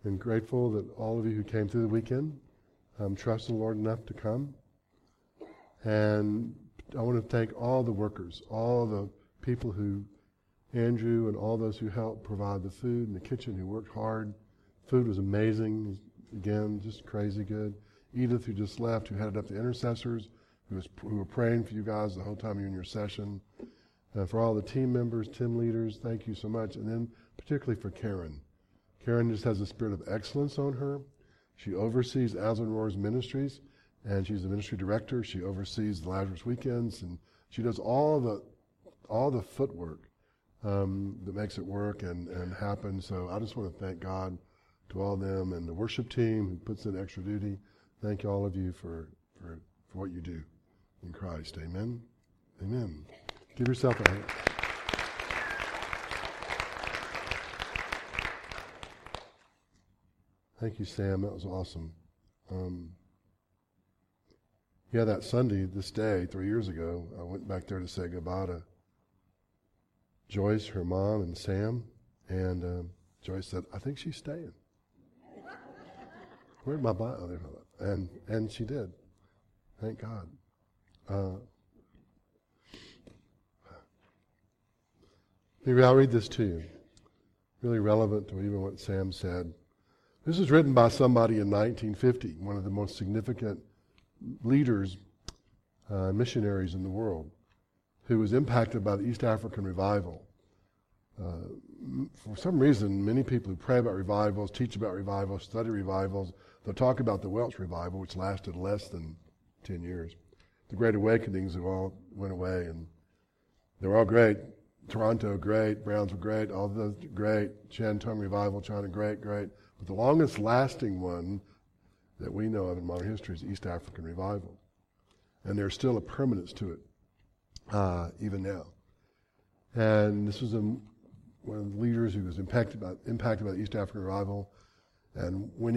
and grateful that all of you who came through the weekend trust the Lord enough to come. And I want to thank all the workers, all the people who, Andrew and all those who helped provide the food in the kitchen, who worked hard. Food was amazing. Again, just crazy good. Edith, who just left, who headed up the intercessors, who were praying for you guys the whole time you were in your session. For all the team members, team leaders, thank you so much. And then particularly for Karen. Karen just has a spirit of excellence on her. She oversees Aslan Roar's ministries, and she's the ministry director. She oversees the Lazarus weekends, and she does all the footwork that makes it work and happen. So I just want to thank God to all of them and the worship team who puts in extra duty. Thank all of you for what you do in Christ. Amen. Amen. Give yourself a hand. Thank you, Sam. That was awesome. That Sunday, this day, 3 years ago, I went back there to say goodbye to Joyce, her mom, and Sam. And Joyce said, I think she's staying. Where'd my Bible? Oh, there's my Bible. And she did. Thank God. Maybe I'll read this to you. Really relevant to even what Sam said. This was written by somebody in 1950, one of the most significant leaders, missionaries in the world, who was impacted by the East African revival. For some reason, many people who pray about revivals, teach about revivals, study revivals, they'll talk about the Welsh revival, which lasted less than 10 years. The Great Awakenings have all went away, and they were all great. Toronto, great. Brownsville, great. All those great. Shantung revival, China, great. But the longest lasting one that we know of in modern history is East African revival. And there's still a permanence to it, even now. And this was one of the leaders who was impacted by the East African revival. And when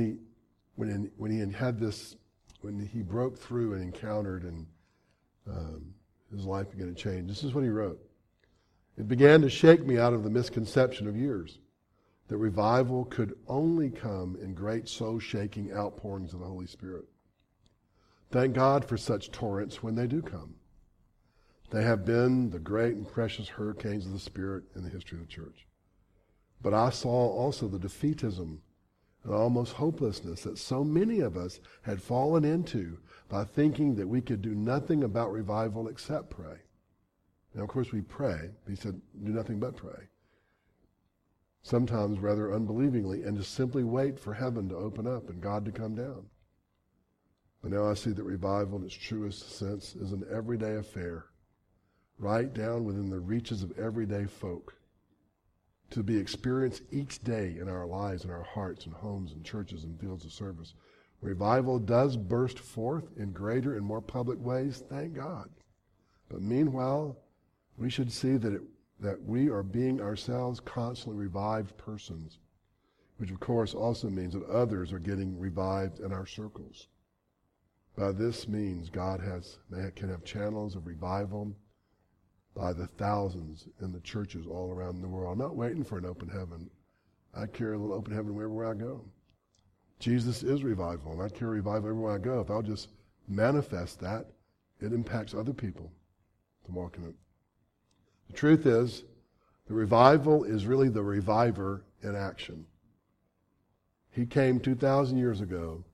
he broke through and encountered and his life began to change, this is what he wrote. It began to shake me out of the misconception of years that revival could only come in great soul-shaking outpourings of the Holy Spirit. Thank God for such torrents when they do come. They have been the great and precious hurricanes of the Spirit in the history of the church. But I saw also the defeatism and almost hopelessness that so many of us had fallen into by thinking that we could do nothing about revival except pray. Now, of course, we pray. He said, do nothing but pray. Sometimes rather unbelievingly, and just simply wait for heaven to open up and God to come down. But now I see that revival in its truest sense is an everyday affair, right down within the reaches of everyday folk, to be experienced each day in our lives, in our hearts and homes and churches and fields of service. Revival does burst forth in greater and more public ways, thank God. But meanwhile, we should see that we are being ourselves constantly revived persons, which of course also means that others are getting revived in our circles. By this means, God can have channels of revival by the thousands in the churches all around the world. I'm not waiting for an open heaven. I carry a little open heaven wherever I go. Jesus is revival, and I carry revival everywhere I go. If I'll just manifest that, it impacts other people to walk in it. The truth is, the revival is really the reviver in action. He came 2,000 years ago,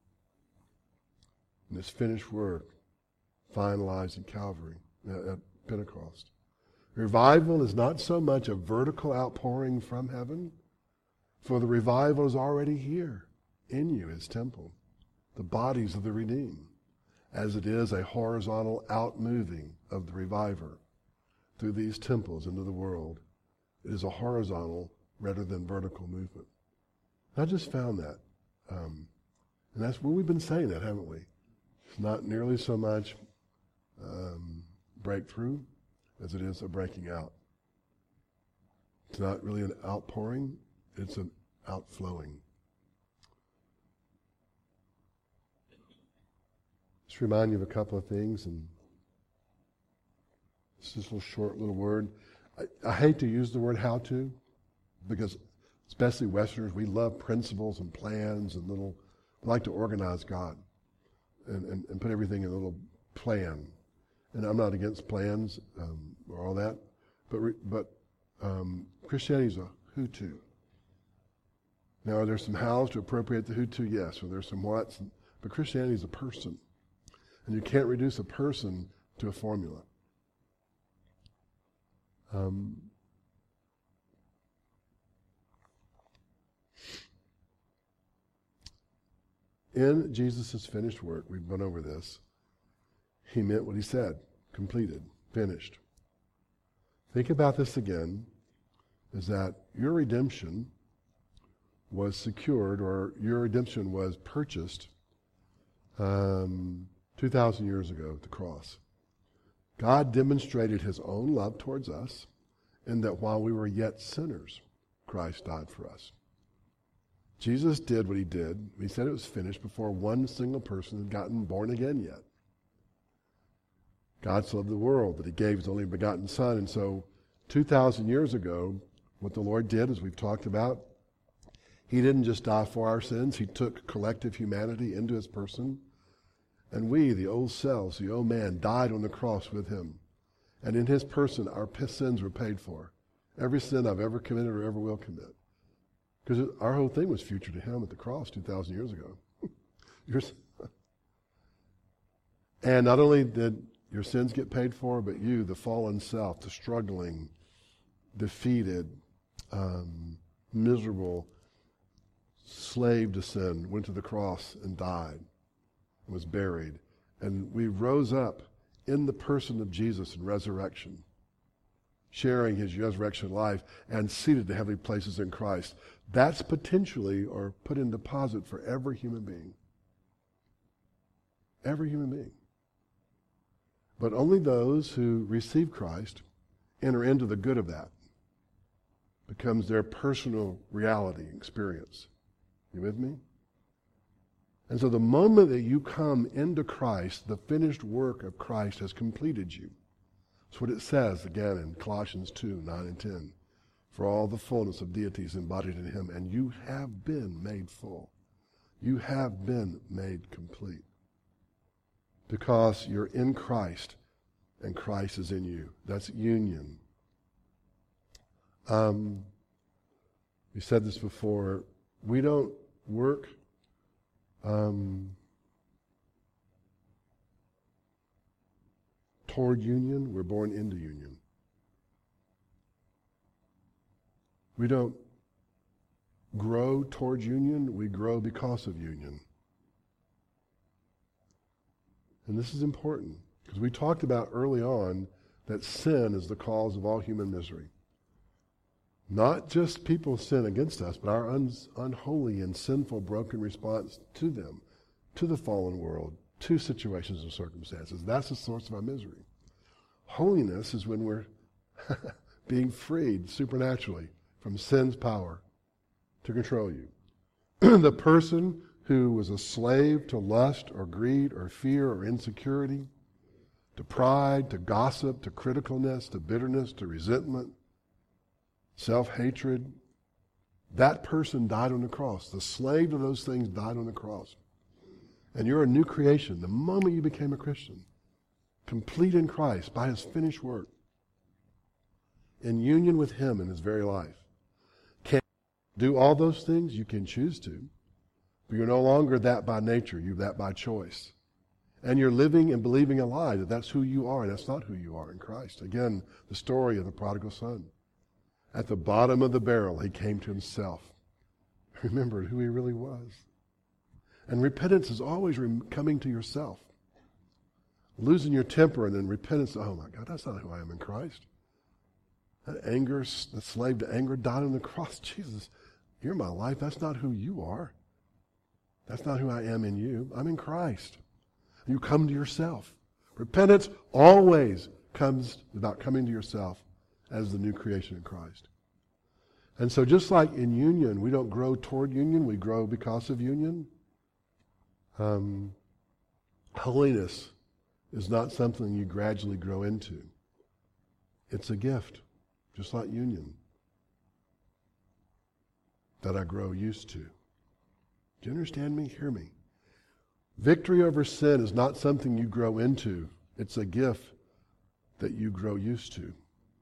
and his finished work finalized in Calvary, at Pentecost. Revival is not so much a vertical outpouring from heaven, for the revival is already here in you, his temple, the bodies of the redeemed, as it is a horizontal outmoving of the reviver through these temples into the world. It is a horizontal rather than vertical movement. I just found that. And that's what we've been saying that, haven't we? It's not nearly so much breakthrough as it is a breaking out. It's not really an outpouring, it's an outflowing. Just remind you of a couple of things, and this is a short little word. I hate to use the word how to, because Especially Westerners, we love principles and plans and we like to organize God and put everything in a little plan. And I'm not against plans or all that, but Christianity is a Hutu. Now, are there some hows to appropriate the Hutu? Yes. Or there's some whats, but Christianity is a person. And you can't reduce a person to a formula. In Jesus' finished work, we've gone over this, he meant what he said, completed, finished. Think about this again, is that your redemption was secured, or your redemption was purchased 2,000 years ago at the cross. God demonstrated his own love towards us in that while we were yet sinners, Christ died for us. Jesus did what he did. He said it was finished before one single person had gotten born again yet. God so loved the world that he gave his only begotten Son. And so 2,000 years ago, what the Lord did, as we've talked about, he didn't just die for our sins. He took collective humanity into his person. And we, the old selves, the old man, died on the cross with him. And in his person, our sins were paid for. Every sin I've ever committed or ever will commit. Because our whole thing was future to him at the cross 2,000 years ago. And not only did your sins get paid for, but you, the fallen self, the struggling, defeated, miserable slave to sin, went to the cross and died and was buried. And we rose up in the person of Jesus in resurrection, sharing his resurrection life and seated in heavenly places in Christ. That's potentially or put in deposit for every human being. Every human being. But only those who receive Christ enter into the good of that. Becomes their personal reality, experience. You with me? And so the moment that you come into Christ, the finished work of Christ has completed you. That's what it says again in Colossians 2, 9 and 10. For all the fullness of deity is embodied in him, and you have been made full. You have been made complete. Because you're in Christ, and Christ is in you. That's union. We said this before. We don't work toward union. We're born into union. We don't grow towards union. We grow because of union. And this is important because we talked about early on that sin is the cause of all human misery. Not just people sin against us, but our unholy and sinful, broken response to them, to the fallen world, to situations and circumstances. That's the source of our misery. Holiness is when we're being freed supernaturally from sin's power to control you. The person who was a slave to lust or greed or fear or insecurity, to pride, to gossip, to criticalness, to bitterness, to resentment, self-hatred, that person died on the cross. The slave to those things died on the cross. And you're a new creation the moment you became a Christian, complete in Christ by his finished work, in union with him in his very life. Can you do all those things? You can choose to. But you're no longer that by nature. You're that by choice. And you're living and believing a lie that that's who you are, and that's not who you are in Christ. Again, the story of the prodigal son. At the bottom of the barrel, he came to himself. Remembered who he really was. And repentance is always coming to yourself. Losing your temper and then repentance, oh my God, that's not who I am in Christ. That anger, the slave to anger, died on the cross. Jesus, you're my life. That's not who you are. That's not who I am in you. I'm in Christ. You come to yourself. Repentance always comes about coming to yourself as the new creation in Christ. And so just like in union, we don't grow toward union, we grow because of union. Holiness is not something you gradually grow into. It's a gift, just like union. that I grow used to. Do you understand me? Hear me. Victory over sin is not something you grow into. It's a gift that you grow used to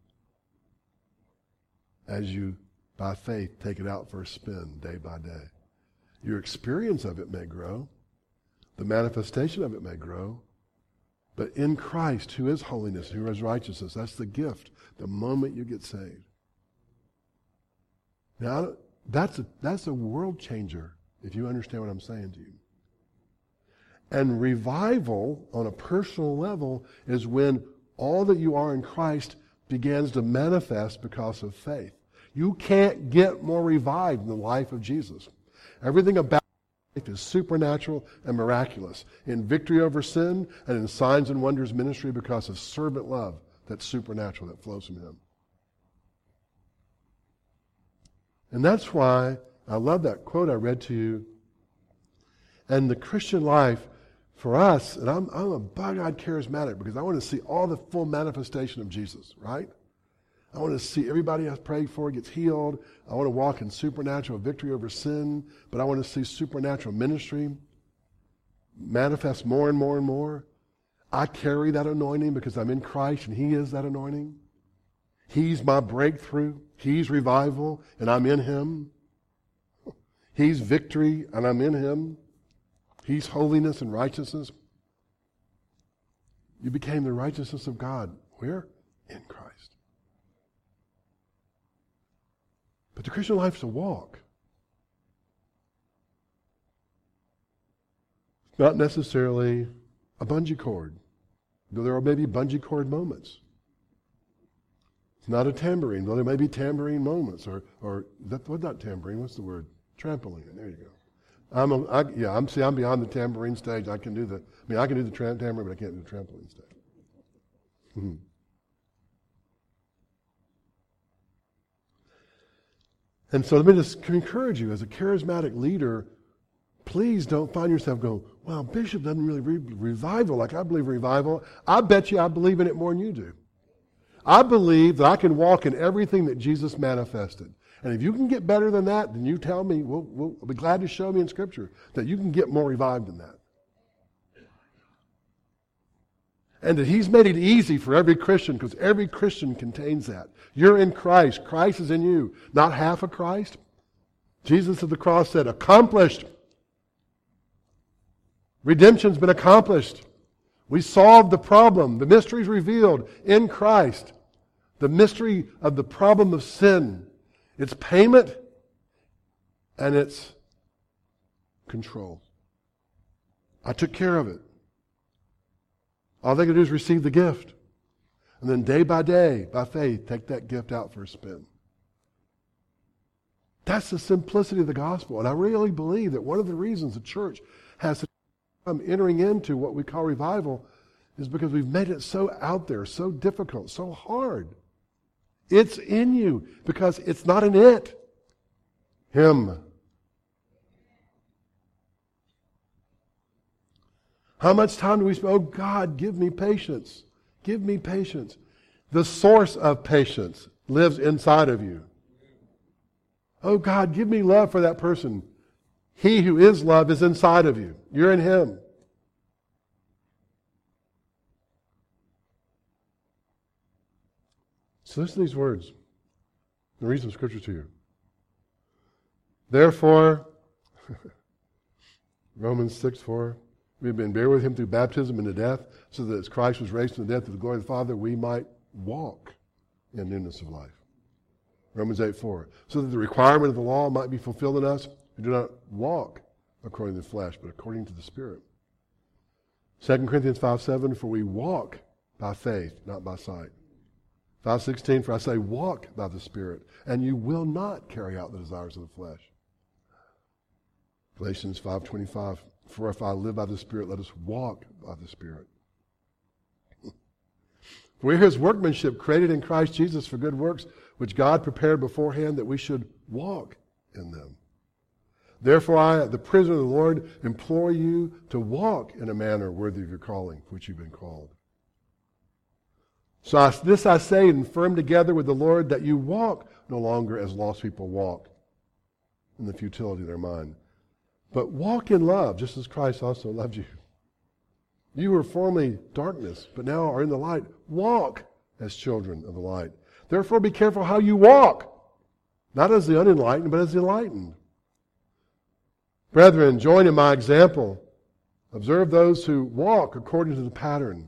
as you, by faith, take it out for a spin day by day. Your experience of it may grow. The manifestation of it may grow. But in Christ, who is holiness, who is righteousness, that's the gift, the moment you get saved. Now, that's a world changer, if you understand what I'm saying to you. And revival, on a personal level, is when all that you are in Christ begins to manifest because of faith. You can't get more revived than the life of Jesus. Everything about life is supernatural and miraculous. In victory over sin and in signs and wonders ministry because of servant love that's supernatural, that flows from Him. And that's why I love that quote I read to you. And the Christian life, for us, and I'm a bug-eyed charismatic because I want to see all the full manifestation of Jesus, right? I want to see everybody I pray for gets healed. I want to walk in supernatural victory over sin, but I want to see supernatural ministry manifest more and more and more. I carry that anointing because I'm in Christ and He is that anointing. He's my breakthrough. He's revival and I'm in Him. He's victory and I'm in Him. He's holiness and righteousness. You became the righteousness of God. Where? In Christ. But the Christian life is a walk. It's not necessarily a bungee cord, though there are maybe bungee cord moments. It's not a tambourine, though there may be tambourine moments, or what not tambourine? What's the word? Trampoline. There you go. I'm beyond the tambourine stage. I can do the tambourine, but I can't do the trampoline stage. Mm-hmm. And so let me just encourage you, as a charismatic leader, please don't find yourself going, well, Bishop doesn't really revival like I believe revival. I bet you I believe in it more than you do. I believe that I can walk in everything that Jesus manifested. And if you can get better than that, then you tell me, we'll be glad to show me in Scripture that you can get more revived than that. And that He's made it easy for every Christian, because every Christian contains that. You're in Christ. Christ is in you. Not half of Christ. Jesus at the cross said, accomplished. Redemption's been accomplished. We solved the problem. The mystery's revealed in Christ. The mystery of the problem of sin. It's payment and it's control. I took care of it. All they can do is receive the gift. And then day by day, by faith, take that gift out for a spin. That's the simplicity of the gospel. And I really believe that one of the reasons the church has come entering into what we call revival is because we've made it so out there, so difficult, so hard. It's in you because it's not in it. Him. How much time do we spend? Oh God, give me patience. Give me patience. The source of patience lives inside of you. Oh God, give me love for that person. He who is love is inside of you. You're in Him. So listen to these words. The reason of Scripture to you. Therefore, Romans 6:4, we have been buried with Him through baptism into death, so that as Christ was raised from the death to the glory of the Father, we might walk in newness of life. Romans 8:4, so that the requirement of the law might be fulfilled in us who do not walk according to the flesh, but according to the Spirit. 2 Corinthians 5:7, for we walk by faith, not by sight. 5:16, for I say, walk by the Spirit, and you will not carry out the desires of the flesh. Galatians 5:25, for if I live by the Spirit, let us walk by the Spirit. For we are His workmanship, created in Christ Jesus for good works, which God prepared beforehand that we should walk in them. Therefore I, the prisoner of the Lord, implore you to walk in a manner worthy of your calling, for which you've been called. So this I say, and firm together with the Lord, that you walk no longer as lost people walk. in the futility of their mind. But walk in love, just as Christ also loved you. You were formerly darkness, but now are in the light. Walk as children of the light. Therefore be careful how you walk, not as the unenlightened, but as the enlightened. Brethren, join in my example. Observe those who walk according to the pattern,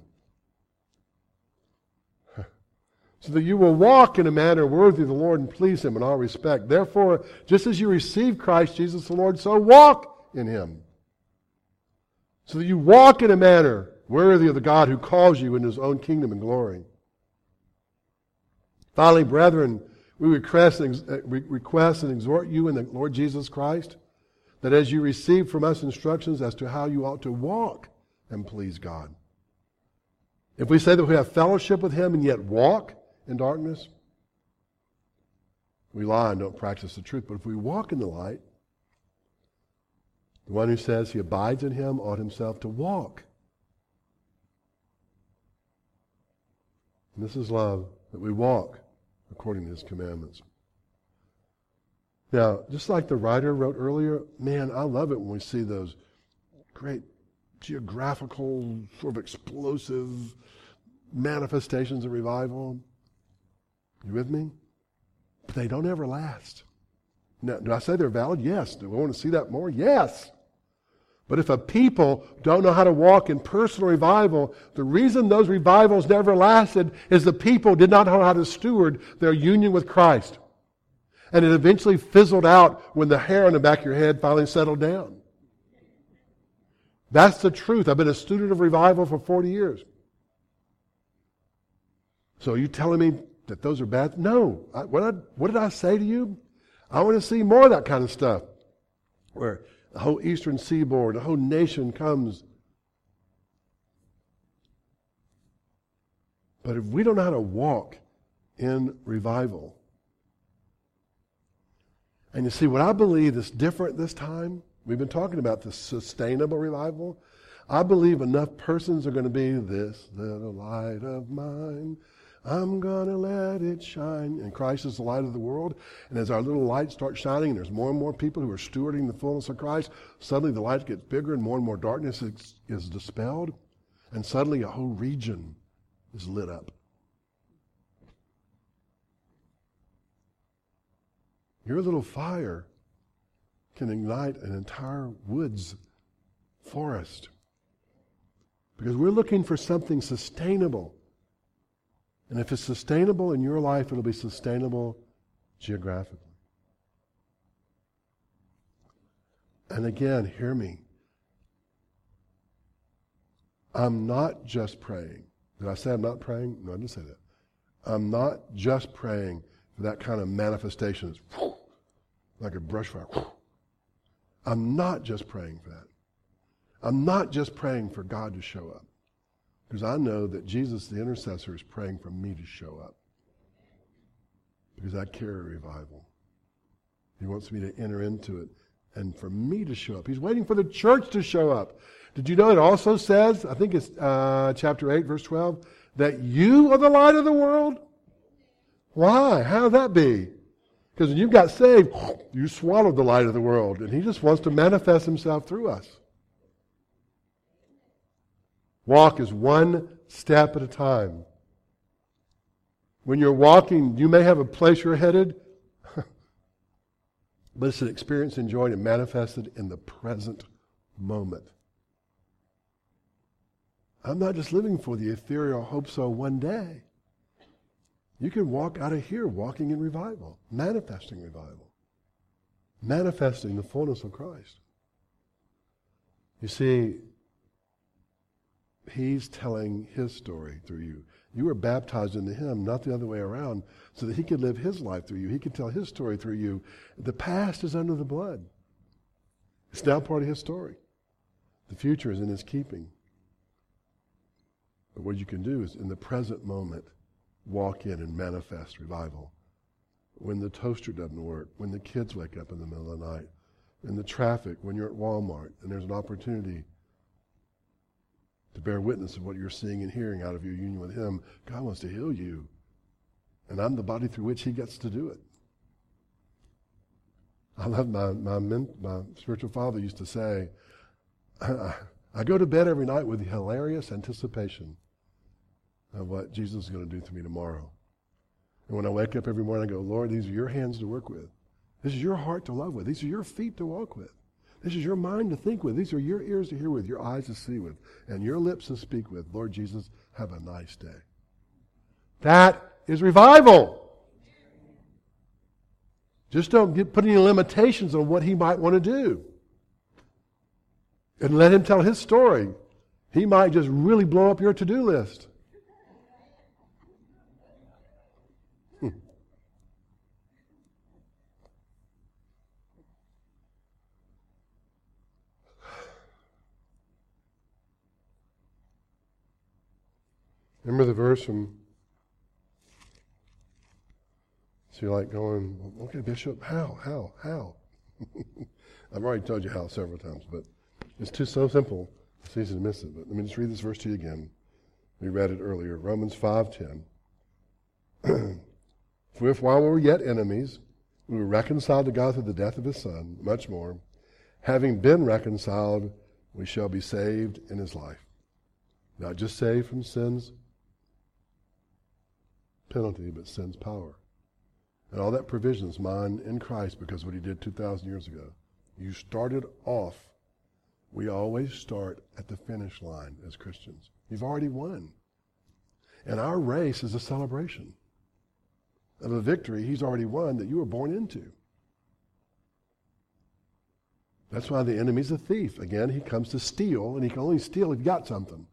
so that you will walk in a manner worthy of the Lord and please Him in all respect. Therefore, just as you receive Christ Jesus the Lord, so walk in Him. So that you walk in a manner worthy of the God who calls you into His own kingdom and glory. Finally, brethren, we request and exhort you in the Lord Jesus Christ, that as you receive from us instructions as to how you ought to walk and please God. If we say that we have fellowship with Him and yet walk in darkness, we lie and don't practice the truth. But if we walk in the light, the one who says he abides in Him ought himself to walk. And this is love, that we walk according to His commandments. Now, just like the writer wrote earlier, man, I love it when we see those great geographical, sort of explosive manifestations of revival. You with me? But they don't ever last. Now, do I say they're valid? Yes. Do we want to see that more? Yes. But if a people don't know how to walk in personal revival, the reason those revivals never lasted is the people did not know how to steward their union with Christ. And it eventually fizzled out when the hair on the back of your head finally settled down. That's the truth. I've been a student of revival for 40 years. So are you telling me that those are bad? No. What did I say to you? I want to see more of that kind of stuff, where the whole eastern seaboard, the whole nation comes. But if we don't know how to walk in revival, and you see, what I believe is different this time, we've been talking about the sustainable revival. I believe enough persons are going to be this little light of mine. I'm going to let it shine. And Christ is the light of the world. And as our little light starts shining, and there's more and more people who are stewarding the fullness of Christ, suddenly the light gets bigger and more darkness is dispelled. And suddenly a whole region is lit up. Your little fire can ignite an entire woods forest. Because we're looking for something sustainable. And if it's sustainable in your life, it'll be sustainable geographically. And again, hear me. I'm not just praying. Did I say I'm not praying? No, I didn't say that. I'm not just praying for that kind of manifestation that's like a brush fire. I'm not just praying for that. I'm not just praying for God to show up. Because I know that Jesus, the intercessor, is praying for me to show up. Because I carry revival. He wants me to enter into it and for me to show up. He's waiting for the church to show up. Did you know it also says, I think it's chapter 8, verse 12, that you are the light of the world? Why? How would that be? Because when you got saved, you swallowed the light of the world. And He just wants to manifest Himself through us. Walk is one step at a time. When you're walking, you may have a place you're headed, but it's an experience enjoyed and manifested in the present moment. I'm not just living for the ethereal hope so one day. You can walk out of here walking in revival, manifesting the fullness of Christ. You see, He's telling His story through you. You were baptized into Him, not the other way around, so that He could live His life through you. He could tell His story through you. The past is under the blood. It's now part of His story. The future is in His keeping. But what you can do is, in the present moment, walk in and manifest revival. When the toaster doesn't work, when the kids wake up in the middle of the night, in the traffic, when you're at Walmart, and there's an opportunity to bear witness of what you're seeing and hearing out of your union with Him. God wants to heal you. And I'm the body through which He gets to do it. I love my spiritual father used to say, I go to bed every night with the hilarious anticipation of what Jesus is going to do to me tomorrow. And when I wake up every morning, I go, Lord, these are your hands to work with. This is your heart to love with. These are your feet to walk with. This is your mind to think with. These are your ears to hear with, your eyes to see with, and your lips to speak with. Lord Jesus, have a nice day. That is revival. Just don't put any limitations on what he might want to do. And let him tell his story. He might just really blow up your to-do list. Remember the verse from, so you're like going, okay, Bishop, how? I've already told you how several times, but it's so simple, it's easy to miss it. But let me just read this verse to you again. We read it earlier, Romans 5:10. For if while we were yet enemies, we were reconciled to God through the death of his Son, much more, having been reconciled, we shall be saved in his life. Not just saved from sin's penalty, but sin's power. And all that provision is mine in Christ because of what he did 2,000 years ago. You started off. We always start at the finish line as Christians. You've already won. And our race is a celebration of a victory he's already won that you were born into. That's why the enemy's a thief. Again, he comes to steal, and he can only steal if you got something.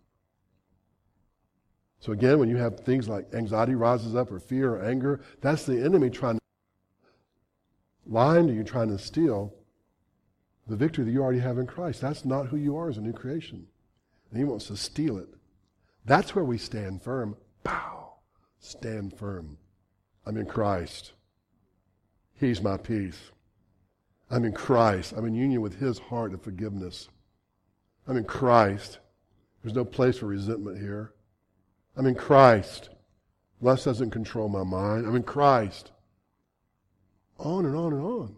So again, when you have things like anxiety rises up or fear or anger, that's the enemy trying to lie to you, trying to steal the victory that you already have in Christ. That's not who you are as a new creation. And he wants to steal it. That's where we stand firm. Pow! Stand firm. I'm in Christ. He's my peace. I'm in Christ. I'm in union with his heart of forgiveness. I'm in Christ. There's no place for resentment here. I'm in Christ. Lust doesn't control my mind. I'm in Christ. On and on and on.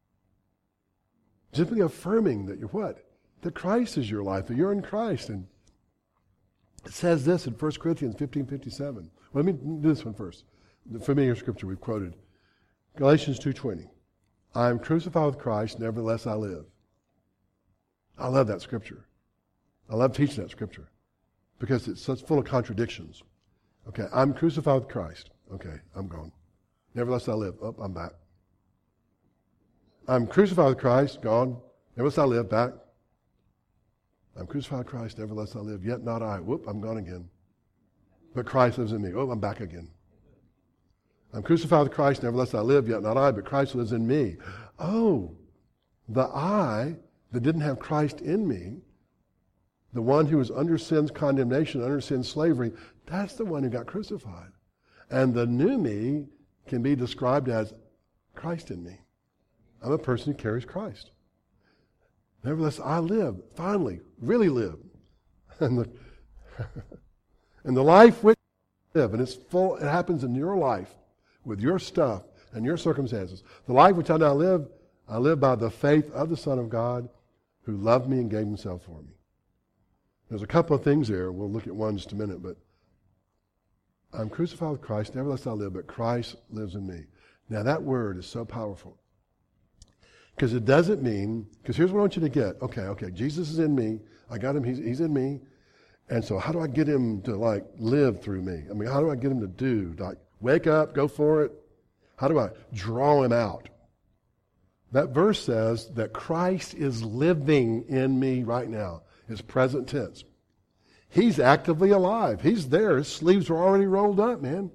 Simply affirming that you're what? That Christ is your life, that you're in Christ. And it says this in 1 Corinthians 15:57. Well, let me do this one first. The familiar scripture we've quoted. Galatians 2:20. I am crucified with Christ, nevertheless I live. I love that scripture. I love teaching that scripture because it's such full of contradictions. Okay, I'm crucified with Christ. Okay, I'm gone. Nevertheless I live. Oh, I'm back. I'm crucified with Christ, gone. Nevertheless I live, back. I'm crucified with Christ, nevertheless I live. Yet not I. Whoop, I'm gone again. But Christ lives in me. Oh, I'm back again. I'm crucified with Christ, nevertheless I live, yet not I, but Christ lives in me. Oh, the I that didn't have Christ in me, the one who was under sin's condemnation, under sin's slavery, that's the one who got crucified. And the new me can be described as Christ in me. I'm a person who carries Christ. Nevertheless, I live, finally, really live. And the life which I live, and it's full, it happens in your life, with your stuff and your circumstances. The life which I now live, I live by the faith of the Son of God who loved me and gave himself for me. There's a couple of things there. We'll look at one in just a minute, but I'm crucified with Christ, nevertheless I live, but Christ lives in me. Now that word is so powerful. Because it doesn't mean, because here's what I want you to get. Okay, Jesus is in me. I got him, he's in me. And so how do I get him to live through me? I mean, how do I get him to do? Wake up, go for it. How do I draw him out? That verse says that Christ is living in me right now. It's present tense. He's actively alive. He's there. His sleeves are already rolled up, man.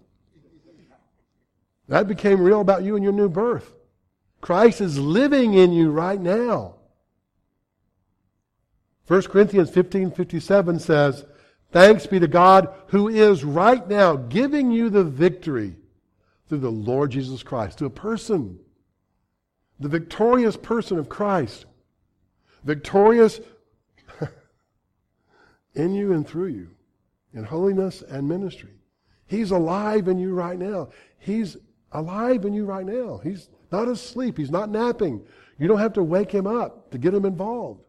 That became real about you and your new birth. Christ is living in you right now. 1 Corinthians 15:57 says, thanks be to God who is right now giving you the victory through the Lord Jesus Christ, to a person, the victorious person of Christ, victorious in you and through you, in holiness and ministry. He's alive in you right now. He's alive in you right now. He's not asleep. He's not napping. You don't have to wake him up to get him involved.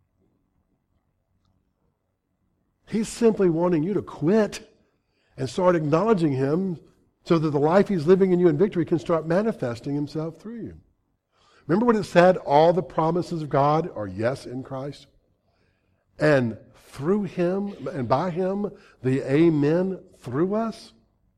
He's simply wanting you to quit and start acknowledging him so that the life he's living in you in victory can start manifesting himself through you. Remember what it said? All the promises of God are yes in Christ. And through him and by him, the amen through us.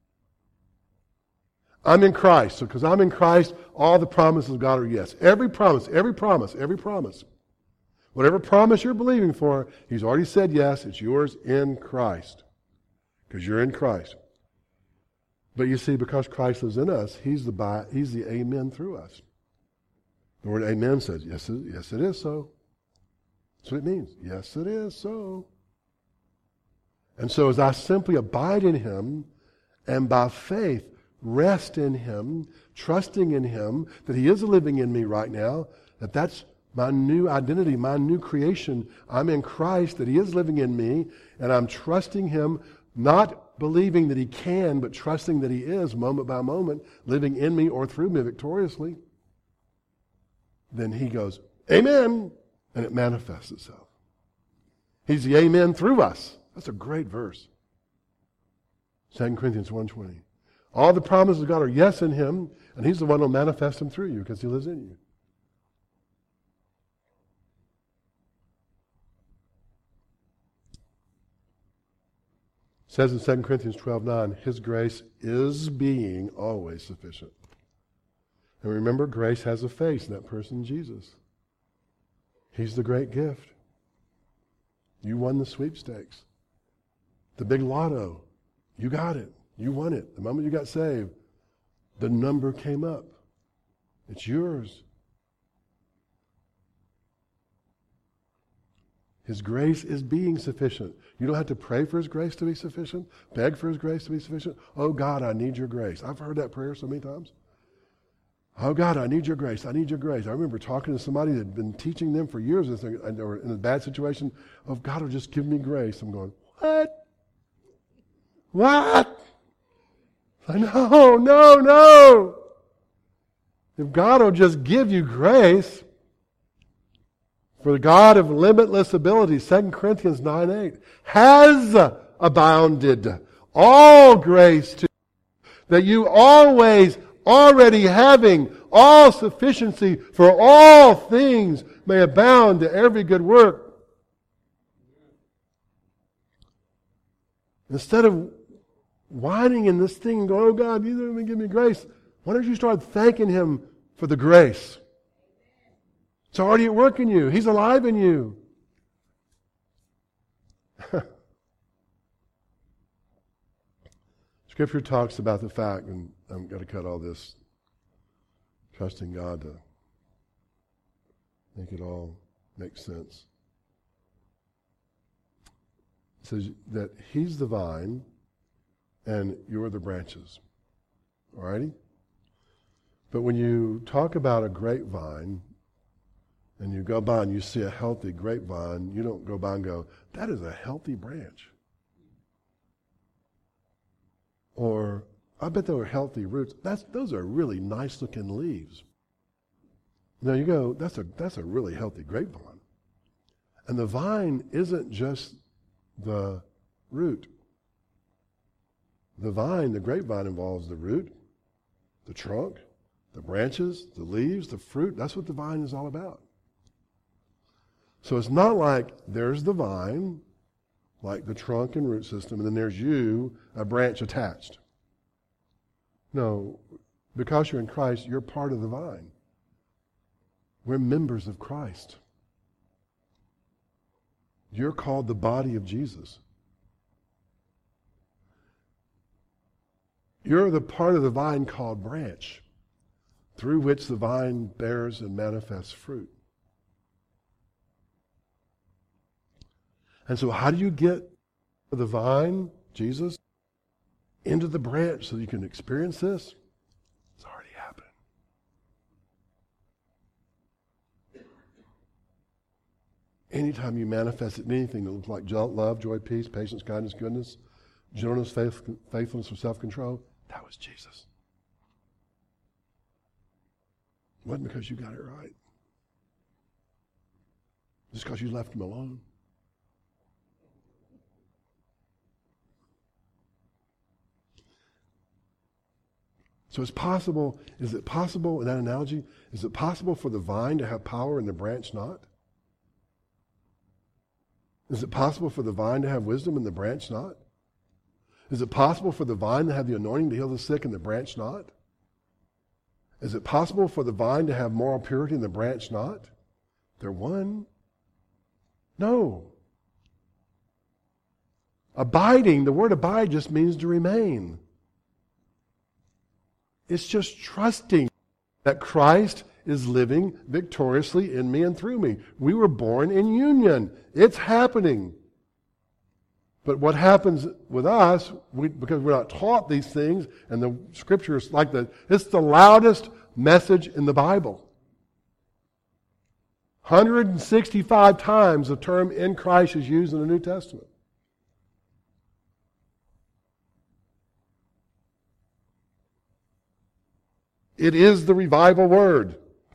I'm in Christ. So because I'm in Christ, all the promises of God are yes. Every promise, every promise, every promise. Whatever promise you're believing for, he's already said yes, it's yours in Christ. Because you're in Christ. But you see, because Christ lives in us, he's the amen through us. The word amen says, yes, it is so. That's what it means. Yes, it is so. And so as I simply abide in him, and by faith rest in him, trusting in him, that he is living in me right now, that's my new identity, my new creation. I'm in Christ, that he is living in me, and I'm trusting him, not believing that he can, but trusting that he is, moment by moment, living in me or through me victoriously. Then he goes, amen, and it manifests itself. He's the amen through us. That's a great verse. 2 Corinthians 1:20. All the promises of God are yes in him, and he's the one who will manifest them through you because he lives in you. It says in 2 Corinthians 12:9, his grace is being always sufficient. And remember, grace has a face, and that person, Jesus. He's the great gift. You won the sweepstakes. The big lotto. You got it. You won it. The moment you got saved, the number came up. It's yours. His grace is being sufficient. You don't have to pray for his grace to be sufficient, beg for his grace to be sufficient. Oh God, I need your grace. I've heard that prayer so many times. Oh God, I need your grace. I need your grace. I remember talking to somebody that had been teaching them for years and they were in a bad situation. Oh, God will just give me grace. I'm going, what? What? No. If God will just give you grace, for the God of limitless ability, 2 Corinthians 9:8, has abounded all grace to you, that you always, already having all sufficiency for all things, may abound to every good work. Instead of whining in this thing and going, oh God, you didn't give me grace, why don't you start thanking him for the grace? It's already at work in you. He's alive in you. Scripture talks about the fact, and I'm going to cut all this, trusting God to make it all make sense. It says that he's the vine and you're the branches. All righty? But when you talk about a grapevine, and you go by and you see a healthy grapevine, you don't go by and go, that is a healthy branch. Or, I bet there were healthy roots. Those are really nice looking leaves. No, you go, that's a really healthy grapevine. And the vine isn't just the root. The grapevine involves the root, the trunk, the branches, the leaves, the fruit. That's what the vine is all about. So it's not like there's the vine, like the trunk and root system, and then there's you, a branch attached. No, because you're in Christ, you're part of the vine. We're members of Christ. You're called the body of Jesus. You're the part of the vine called branch, through which the vine bears and manifests fruit. And so how do you get the vine, Jesus, into the branch so you can experience this? It's already happened. Anytime you manifest anything that looks like love, joy, peace, patience, kindness, goodness, gentleness, faithfulness, or self-control, that was Jesus. It wasn't because you got it right. just because you left him alone. So it's possible, is it possible, in that analogy, is it possible for the vine to have power and the branch not? Is it possible for the vine to have wisdom and the branch not? Is it possible for the vine to have the anointing to heal the sick and the branch not? Is it possible for the vine to have moral purity and the branch not? They're one. No. Abiding, the word abide just means to remain. It's just trusting that Christ is living victoriously in me and through me. We were born in union. It's happening. But what happens with us, because we're not taught these things, and the Scriptures like that, it's the loudest message in the Bible. 165 times the term in Christ is used in the New Testament. It is the revival word.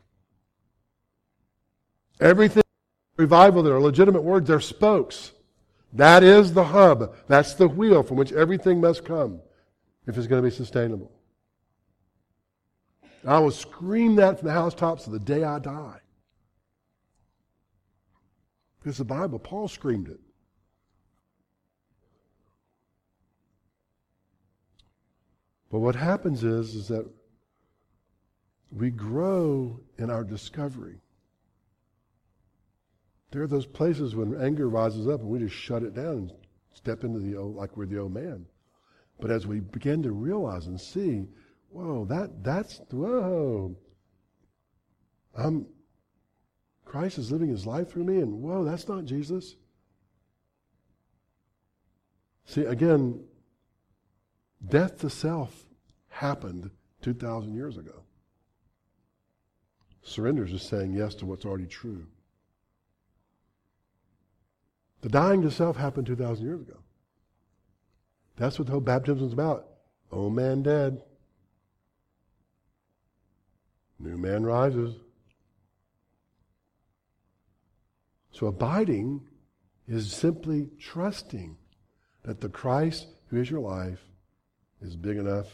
Everything revival, there are legitimate words, they're spokes. That is the hub. That's the wheel from which everything must come if it's going to be sustainable. I will scream that from the housetops to the day I die. Because the Bible, Paul screamed it. But what happens is that we grow in our discovery. There are those places when anger rises up and we just shut it down and step into the old, like we're the old man. But as we begin to realize and see, whoa, Christ is living his life through me, and whoa, that's not Jesus. See, again, death to self happened 2,000 years ago. Surrender is just saying yes to what's already true. The dying to self happened 2,000 years ago. That's what the whole baptism is about. Old man dead. New man rises. So abiding is simply trusting that the Christ who is your life is big enough,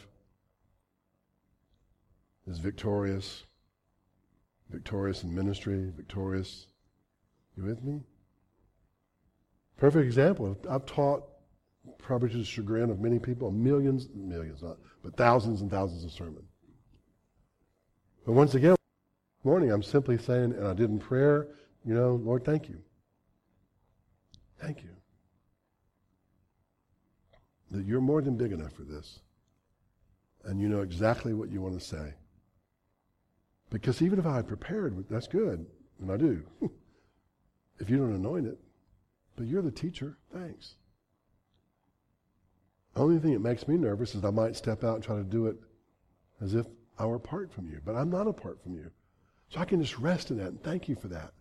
is victorious in ministry, victorious. You with me? Perfect example. I've taught, probably to the chagrin of many people, millions not, but thousands and thousands of sermons. But once again, this morning I'm simply saying, and I did in prayer, Lord, thank you. Thank you. That you're more than big enough for this. And you know exactly what you want to say. Because even if I had prepared, that's good, and I do. If you don't anoint it, but you're the teacher, thanks. The only thing that makes me nervous is I might step out and try to do it as if I were apart from you. But I'm not apart from you. So I can just rest in that, and thank you for that.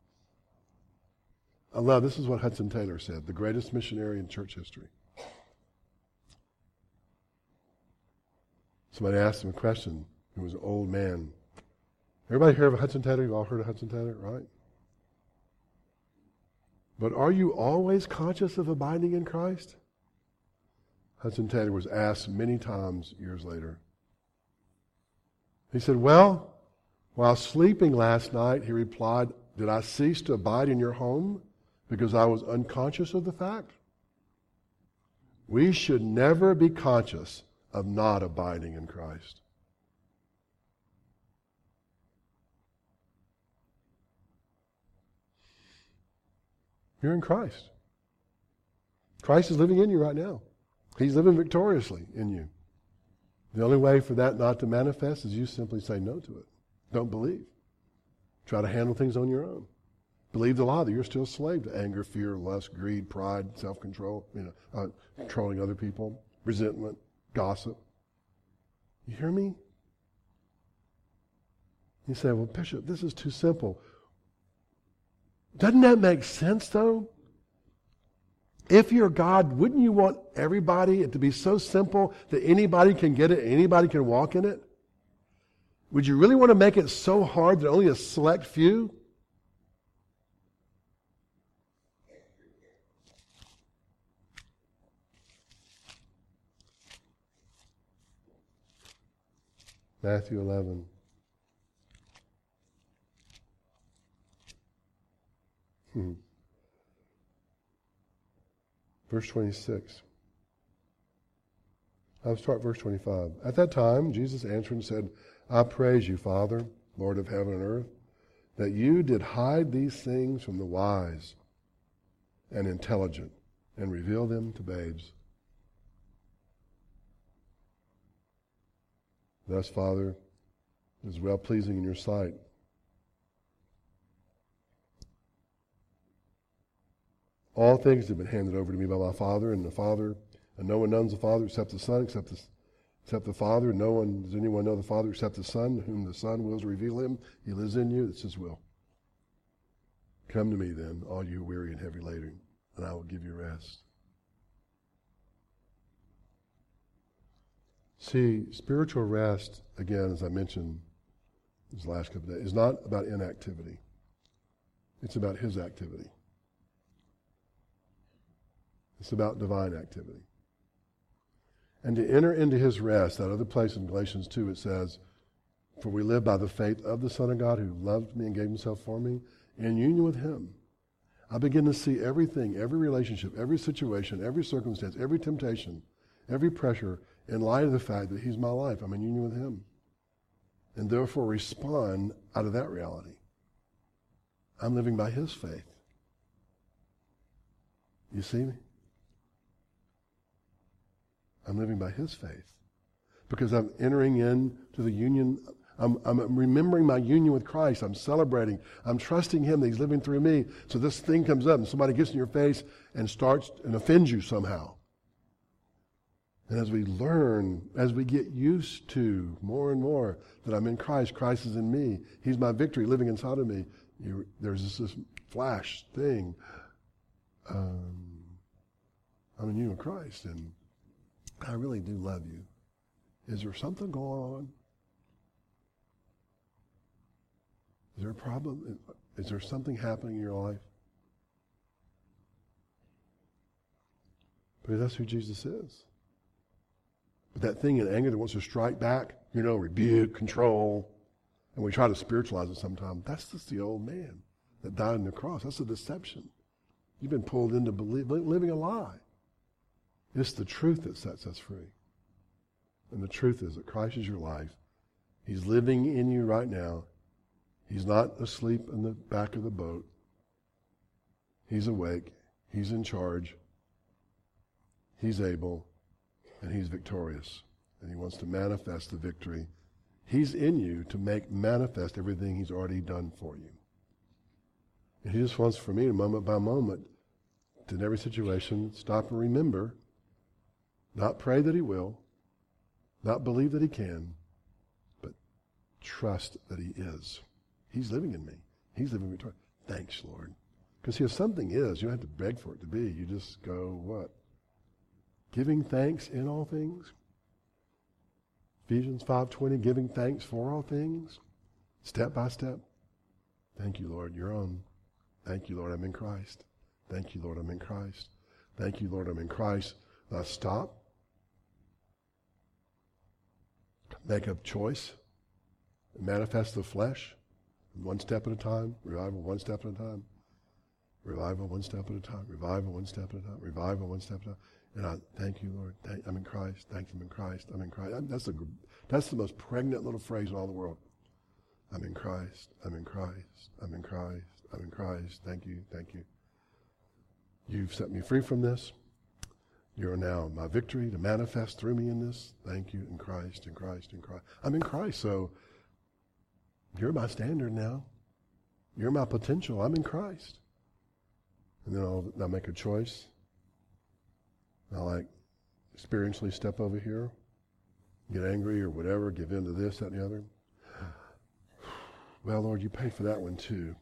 I love, this is what Hudson Taylor said, the greatest missionary in church history. Somebody asked him a question. He was an old man. Everybody heard of Hudson Taylor? You've all heard of Hudson Taylor, right? But are you always conscious of abiding in Christ? Hudson Taylor was asked many times years later. He said, well, while sleeping last night, he replied, did I cease to abide in your home because I was unconscious of the fact? We should never be conscious of not abiding in Christ. You're in Christ. Christ is living in you right now. He's living victoriously in you. The only way for that not to manifest is you simply say no to it. Don't believe. Try to handle things on your own. Believe the lie that you're still a slave to anger, fear, lust, greed, pride, self-control, controlling other people, resentment, gossip. You hear me? You say, well, Bishop, this is too simple. Doesn't that make sense, though? If you're God, wouldn't you want everybody to be so simple that anybody can get it, anybody can walk in it? Would you really want to make it so hard that only a select few? Matthew 11. Verse 26. I'll start verse 25. At that time, Jesus answered and said, I praise you, Father, Lord of heaven and earth, that you did hide these things from the wise and intelligent and reveal them to babes. Thus, Father, it is well-pleasing in your sight. All things have been handed over to me by my Father, and no one knows the Father except the Son, except the Father. Does anyone know the Father except the Son, whom the Son wills to reveal him? He lives in you. It's his will. Come to me then, all you weary and heavy laden, and I will give you rest. See, spiritual rest, again, as I mentioned these last couple of days, is not about inactivity. It's about his activity. It's about divine activity. And to enter into his rest, that other place in Galatians 2, it says, for we live by the faith of the Son of God who loved me and gave himself for me, in union with him. I begin to see everything, every relationship, every situation, every circumstance, every temptation, every pressure in light of the fact that he's my life. I'm in union with him. And therefore respond out of that reality. I'm living by his faith. You see me? I'm living by his faith. Because I'm entering into the union. I'm remembering my union with Christ. I'm celebrating. I'm trusting him that he's living through me. So this thing comes up and somebody gets in your face and starts and offends you somehow. And as we learn, as we get used to more and more that I'm in Christ, Christ is in me, he's my victory living inside of me, there's this flash thing. I'm in union with Christ, and I really do love you. Is there something going on? Is there a problem? Is there something happening in your life? Because that's who Jesus is. But that thing in anger that wants to strike back, rebuke, control, and we try to spiritualize it sometimes, that's just the old man that died on the cross. That's a deception. You've been pulled into living a lie. It's the truth that sets us free. And the truth is that Christ is your life. He's living in you right now. He's not asleep in the back of the boat. He's awake. He's in charge. He's able. And he's victorious. And he wants to manifest the victory. He's in you to make manifest everything he's already done for you. And he just wants for me, moment by moment, to in every situation, stop and remember, not pray that he will, not believe that he can, but trust that he is. He's living in me. He's living in me. Thanks, Lord. Because if something is, you don't have to beg for it to be. You just go, what? Giving thanks in all things. Ephesians 5:20, giving thanks for all things. Step by step. Thank you, Lord, you're on. Thank you, Lord, I'm in Christ. Thank you, Lord, I'm in Christ. Thank you, Lord, I'm in Christ. Now stop. Make a choice. Manifest the flesh. One step at a time. Revival one step at a time. Revival one step at a time. Revival one step at a time. Revival one step at a time. And I thank you, Lord. I'm in Christ. Thank you, I'm in Christ. I'm in Christ. That's the most pregnant little phrase in all the world. I'm in Christ. I'm in Christ. I'm in Christ. I'm in Christ. Thank you. Thank you. You've set me free from this. You're now my victory to manifest through me in this. Thank you in Christ, in Christ, in Christ. I'm in Christ, so you're my standard now. You're my potential. I'm in Christ. And then I'll make a choice. I'll experientially step over here, get angry or whatever, give in to this, that, and the other. Well, Lord, you paid for that one too.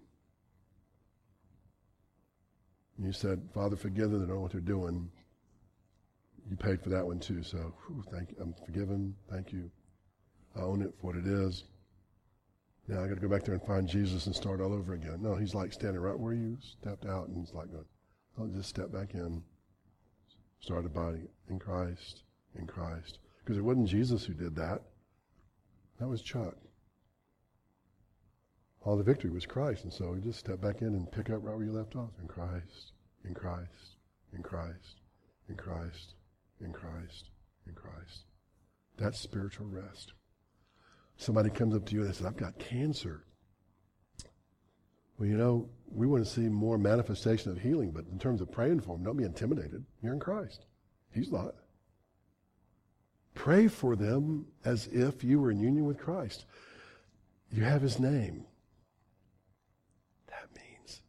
And you said, Father, forgive them, they don't know what they're doing. You paid for that one too, so thank you. I'm forgiven. Thank you. I own it for what it is. Now I got to go back there and find Jesus and start all over again. No, he's like standing right where you stepped out, and he's like going, I'll just step back in. Start abiding in Christ, in Christ. Because it wasn't Jesus who did that. That was Chuck. All the victory was Christ, and so we just step back in and pick up right where you left off. In Christ, in Christ, in Christ, in Christ, in Christ, in Christ. That's spiritual rest. Somebody comes up to you and they says, I've got cancer. Well, you know, we want to see more manifestation of healing, but in terms of praying for them, don't be intimidated. You're in Christ. He's not. Pray for them as if you were in union with Christ. You have his name. That means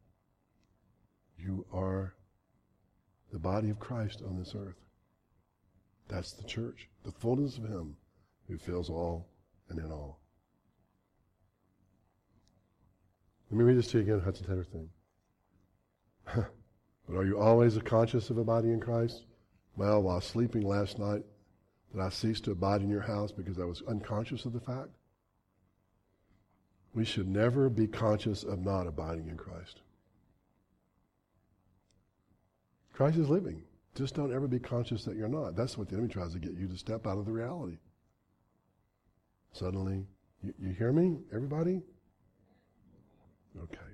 you are the body of Christ on this earth. That's the church, the fullness of him who fills all and in all. Let me read this to you again, Hudson Taylor thing. But are you always conscious of abiding in Christ? Well, while sleeping last night, did I cease to abide in your house because I was unconscious of the fact? We should never be conscious of not abiding in Christ. Christ is living. Just don't ever be conscious that you're not. That's what the enemy tries to get you to step out of the reality. Suddenly, you hear me, everybody? Okay.